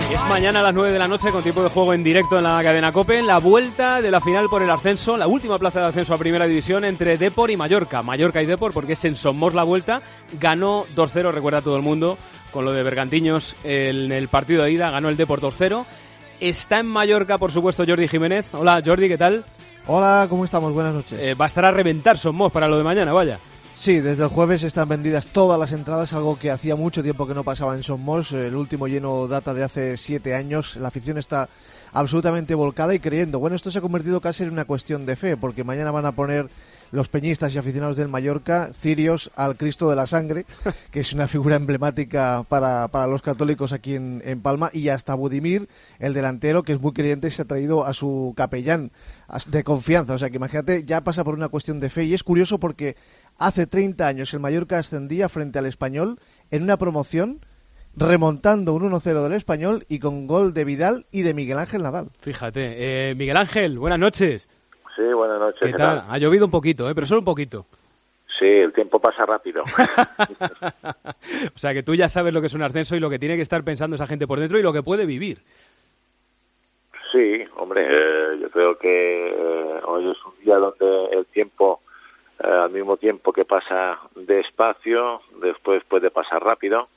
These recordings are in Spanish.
Es mañana a las 9 de la noche con tiempo de juego en directo en la cadena COPE, la vuelta de la final por el ascenso, la última plaza de ascenso a Primera División entre Depor y Mallorca. Mallorca y Depor, porque es en Somos la vuelta, ganó 2-0, recuerda todo el mundo, con lo de Bergantiños en el partido de ida, ganó el Depor 2-0. Está en Mallorca, por supuesto, Jordi Jiménez. Hola, Jordi, ¿qué tal? Hola, ¿cómo estamos? Buenas noches. Va a estar a reventar Somos para lo de mañana, vaya. Sí, desde el jueves están vendidas todas las entradas, algo que hacía mucho tiempo que no pasaba en Somos. El último lleno data de hace 7 años. La afición está absolutamente volcada y creyendo. Bueno, esto se ha convertido casi en una cuestión de fe, porque mañana van a poner los peñistas y aficionados del Mallorca cirios al Cristo de la Sangre, que es una figura emblemática para los católicos aquí en Palma, y hasta Budimir, el delantero, que es muy creyente, se ha traído a su capellán de confianza. O sea que imagínate, ya pasa por una cuestión de fe, y es curioso porque hace 30 años el Mallorca ascendía frente al Español en una promoción, remontando un 1-0 del Español y con gol de Vidal y de Miguel Ángel Nadal. Fíjate, Miguel Ángel, buenas noches. Sí, buenas noches. ¿Qué tal? Ha llovido un poquito, pero solo un poquito. Sí, el tiempo pasa rápido. O sea que tú ya sabes lo que es un ascenso y lo que tiene que estar pensando esa gente por dentro y lo que puede vivir. Sí, hombre, yo creo que hoy es un día donde el tiempo, al mismo tiempo que pasa despacio, después puede pasar rápido.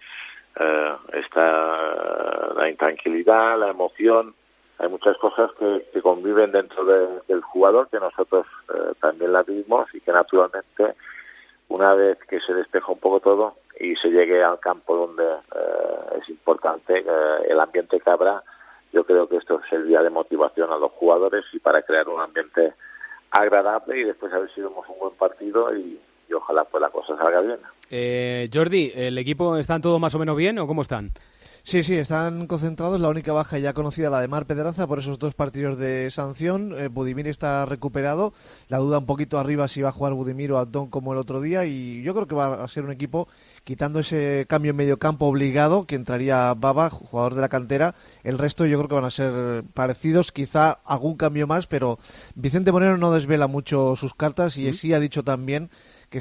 Está la intranquilidad, la emoción. Hay muchas cosas que conviven dentro del jugador, que nosotros también las vivimos, y que naturalmente, una vez que se despeja un poco todo y se llegue al campo donde es importante el ambiente que habrá, yo creo que esto servirá de motivación a los jugadores y para crear un ambiente agradable, y después a ver si vemos un buen partido y ojalá pues la cosa salga bien. Jordi, ¿el equipo están todos más o menos bien o cómo están? Sí, están concentrados. La única baja ya conocida, la de Mar Pedraza, por esos 2 partidos de sanción. Budimir está recuperado. La duda un poquito arriba si va a jugar Budimir o Abdón como el otro día. Y yo creo que va a ser un equipo, quitando ese cambio en medio campo obligado, que entraría Baba, jugador de la cantera. El resto yo creo que van a ser parecidos, quizá algún cambio más, pero Vicente Moreno no desvela mucho sus cartas y sí ha dicho también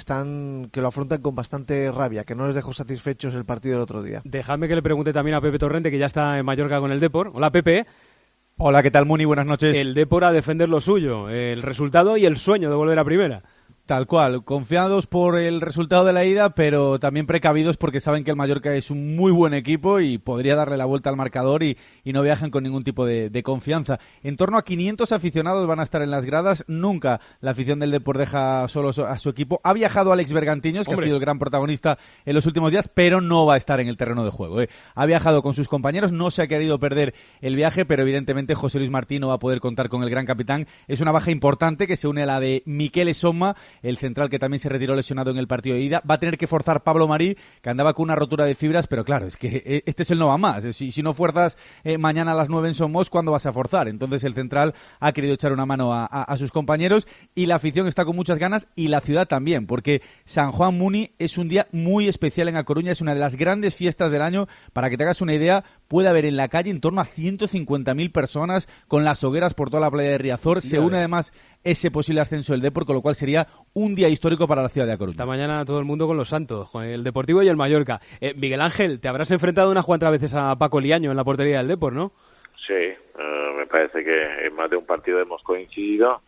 que lo afrontan con bastante rabia, que no les dejó satisfechos el partido del otro día. Dejadme que le pregunte también a Pepe Torrente, que ya está en Mallorca con el Depor. Hola, Pepe. Hola, ¿qué tal, Muni? Buenas noches. El Depor a defender lo suyo, el resultado y el sueño de volver a primera. Tal cual, confiados por el resultado de la ida, pero también precavidos porque saben que el Mallorca es un muy buen equipo y podría darle la vuelta al marcador y no viajan con ningún tipo de confianza. En torno a 500 aficionados van a estar en las gradas. Nunca la afición del Depor deja solo a su equipo. Ha viajado Alex Bergantiños, que ha sido el gran protagonista en los últimos días, pero no va a estar en el terreno de juego. Ha viajado con sus compañeros, no se ha querido perder el viaje, pero evidentemente José Luis Martín no va a poder contar con el gran capitán. Es una baja importante que se une a la de Miquel Esoma, el central que también se retiró lesionado en el partido de ida. Va a tener que forzar Pablo Marí, que andaba con una rotura de fibras, pero claro, es que este es el no va más. Si no fuerzas mañana a las 9 en Somos, ¿cuándo vas a forzar? Entonces el central ha querido echar una mano a sus compañeros y la afición está con muchas ganas y la ciudad también, porque San Juan Muni es un día muy especial en A Coruña, es una de las grandes fiestas del año. Para que te hagas una idea, puede haber en la calle en torno a 150.000 personas con las hogueras por toda la playa de Riazor. Se une además ese posible ascenso del Depor, con lo cual sería un día histórico para la ciudad de A Coruña. Esta mañana todo el mundo con los santos, con el Deportivo y el Mallorca. Miguel Ángel, te habrás enfrentado unas cuantas veces a Paco Liaño en la portería del Depor, ¿no? Sí, me parece que en más de un partido hemos coincidido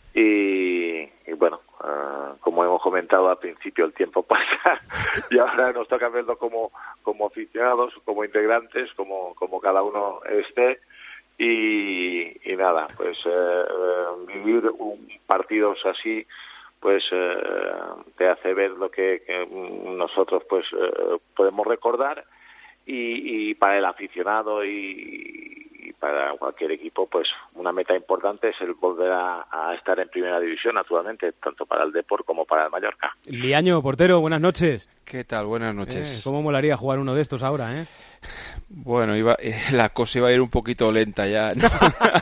y bueno, como hemos comentado al principio, el tiempo pasa y ahora nos toca verlo como aficionados, como integrantes, como cada uno esté. Y nada, pues vivir partidos así pues te hace ver lo que nosotros pues podemos recordar, y para el aficionado y para cualquier equipo pues una meta importante es el volver a estar en primera división, naturalmente, tanto para el Depor como para el Mallorca. Liaño, portero, buenas noches. ¿Qué tal? Buenas noches. ¿Cómo molaría jugar uno de estos ahora, eh? Bueno, la cosa iba a ir un poquito lenta ya, ¿no?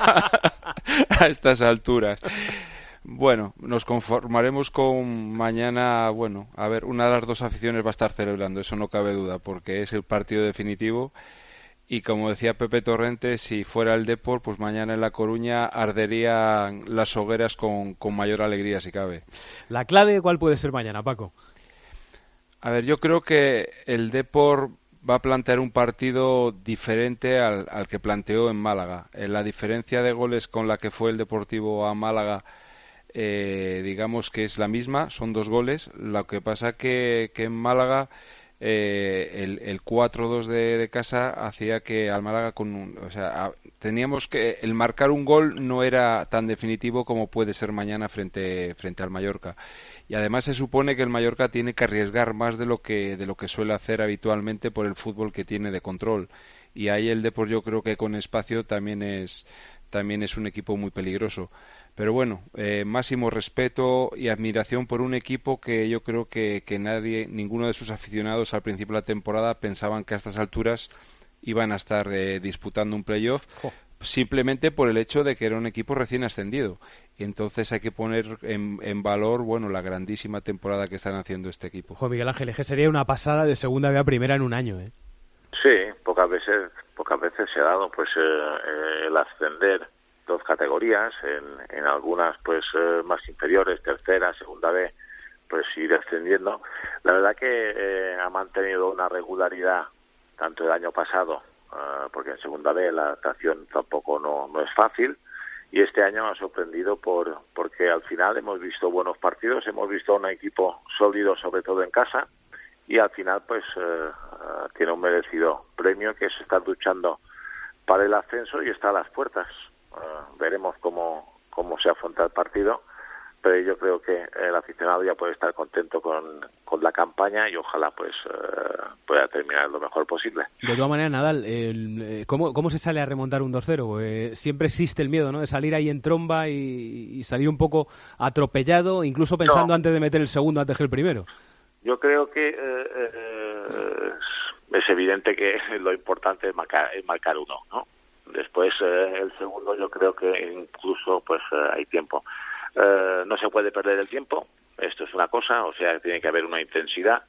A estas alturas. Bueno, nos conformaremos con mañana. Bueno, a ver, una de las dos aficiones va a estar celebrando, eso no cabe duda, porque es el partido definitivo. Y como decía Pepe Torrente, si fuera el Depor, pues mañana en La Coruña arderían las hogueras con mayor alegría, si cabe. ¿La clave cuál puede ser mañana, Paco? A ver, yo creo que el Depor va a plantear un partido diferente al que planteó en Málaga. La diferencia de goles con la que fue el Deportivo a Málaga, digamos que es la misma, son 2 goles. Lo que pasa que en Málaga el 4-2 de casa hacía que al Málaga teníamos que el marcar un gol no era tan definitivo como puede ser mañana frente al Mallorca. Y además se supone que el Mallorca tiene que arriesgar más de lo que suele hacer habitualmente por el fútbol que tiene de control. Y ahí el Depor, yo creo que con espacio también es un equipo muy peligroso. Pero bueno, máximo respeto y admiración por un equipo que yo creo que ninguno de sus aficionados al principio de la temporada pensaban que a estas alturas iban a estar disputando un playoff. Simplemente por el hecho de que era un equipo recién ascendido. Y entonces hay que poner en valor, la grandísima temporada que están haciendo este equipo. Miguel Ángel, es que sería una pasada de segunda B a primera en un año, ¿eh? Sí, pocas veces se ha dado el ascender 2 categorías, en algunas más inferiores, tercera, segunda B, ir ascendiendo. La verdad que ha mantenido una regularidad tanto el año pasado, porque en segunda B la adaptación tampoco no es fácil, y este año ha sorprendido porque al final hemos visto buenos partidos, hemos visto un equipo sólido, sobre todo en casa, y al final tiene un merecido premio, que es estar luchando para el ascenso y está a las puertas. Veremos cómo se afronta el partido, pero yo creo que el aficionado ya puede estar contento con la campaña y ojalá pueda terminar lo mejor posible. De todas maneras, Nadal, ¿cómo se sale a remontar un 2-0? Siempre existe el miedo, ¿no?, de salir ahí en tromba y salir un poco atropellado, incluso pensando antes de meter el segundo antes que el primero. Yo creo que es evidente que lo importante es marcar uno, ¿no? Después el segundo, yo creo que incluso hay tiempo. No se puede perder el tiempo, esto es una cosa, o sea, tiene que haber una intensidad.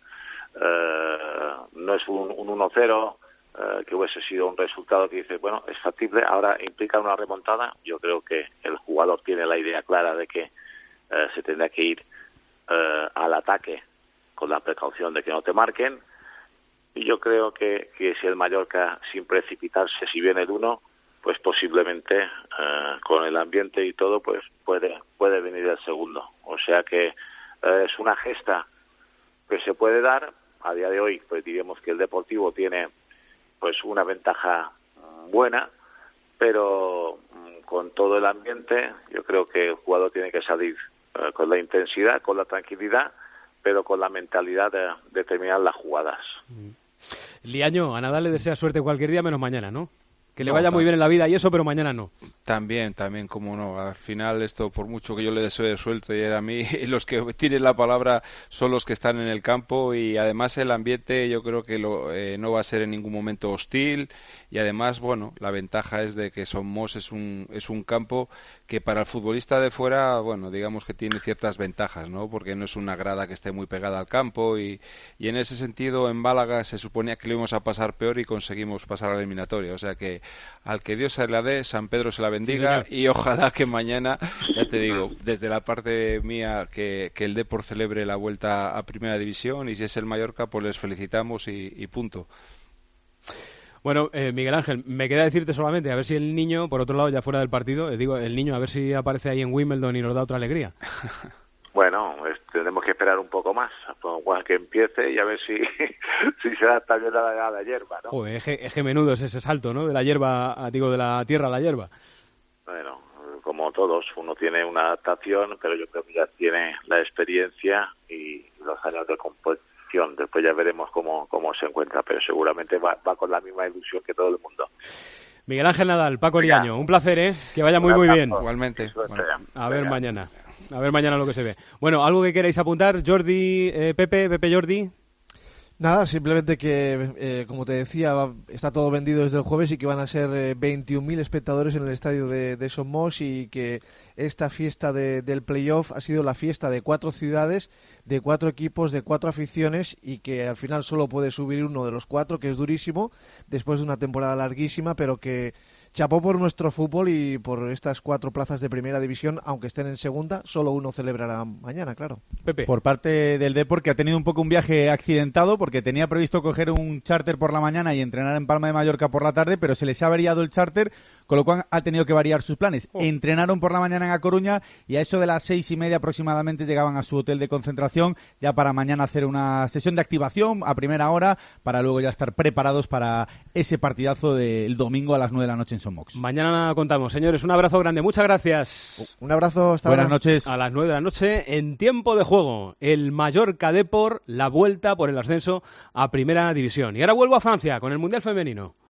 No es un 1-0 que hubiese sido un resultado que dice, es factible, ahora implica una remontada. Yo creo que el jugador tiene la idea clara de que se tendrá que ir al ataque con la precaución de que no te marquen, y yo creo que si el Mallorca, sin precipitarse, si viene el 1, posiblemente con el ambiente y todo, puede venir el segundo. O sea que es una gesta que se puede dar. A día de hoy, diríamos que el Deportivo tiene una ventaja buena, pero con todo el ambiente, yo creo que el jugador tiene que salir con la intensidad, con la tranquilidad, pero con la mentalidad de terminar las jugadas. Liaño, a Nadal le desea suerte cualquier día menos mañana, ¿no? Que le vaya muy bien en la vida y eso, pero mañana no. También, cómo no. Al final esto, por mucho que yo le desee suerte, y a mí los que tienen la palabra son los que están en el campo, y además el ambiente yo creo que no va a ser en ningún momento hostil, y además, la ventaja es de que Somos es un campo que para el futbolista de fuera, digamos que tiene ciertas ventajas, ¿no? Porque no es una grada que esté muy pegada al campo, y en ese sentido en Málaga se suponía que lo íbamos a pasar peor y conseguimos pasar a la eliminatoria. O sea que al que Dios se la dé, San Pedro se la bendiga, y ojalá que mañana, ya te digo, desde la parte mía, que el Depor celebre la vuelta a Primera División, y si es el Mallorca, les felicitamos y punto. Bueno, Miguel Ángel, me queda decirte solamente, a ver si el niño, por otro lado, ya fuera del partido, el niño, a ver si aparece ahí en Wimbledon y nos da otra alegría. Tendremos que esperar un poco más, que empiece, y a ver si se da también a la hierba, ¿no? Joder, es que menudo es ese salto, ¿no? De la hierba, de la tierra a la hierba. Bueno, como todos, uno tiene una adaptación, pero yo creo que ya tiene la experiencia y los años de competición. Después ya veremos cómo se encuentra, pero seguramente va con la misma ilusión que todo el mundo. Miguel Ángel Nadal, Paco Liaño, un placer, ¿eh? Que vaya muy bien. Igualmente. A ver mañana lo que se ve. Bueno, ¿algo que queráis apuntar? Jordi, Pepe Jordi. Nada, simplemente que, como te decía, está todo vendido desde el jueves y que van a ser 21.000 espectadores en el estadio de Somos, y que esta fiesta del playoff ha sido la fiesta de 4 ciudades, de 4 equipos, de 4 aficiones, y que al final solo puede subir uno de los 4, que es durísimo, después de una temporada larguísima, pero que chapó por nuestro fútbol y por estas 4 plazas de primera división, aunque estén en segunda, solo uno celebrará mañana, claro. Pepe. Por parte del Depor, que ha tenido un poco un viaje accidentado, porque tenía previsto coger un charter por la mañana y entrenar en Palma de Mallorca por la tarde, pero se les ha averiado el charter, con lo cual ha tenido que variar sus planes. Entrenaron por la mañana en A Coruña y a eso de las 6:30 aproximadamente llegaban a su hotel de concentración, ya para mañana hacer una sesión de activación a primera hora, para luego ya estar preparados para ese partidazo del domingo a las 9 de la noche en Son Mox. Mañana contamos. Señores, un abrazo grande. Muchas gracias. Un abrazo, hasta Buenas ahora. noches. A las 9 de la noche, en tiempo de juego, el Mallorca Depor, la vuelta por el ascenso a Primera División. Y ahora vuelvo a Francia con el Mundial Femenino.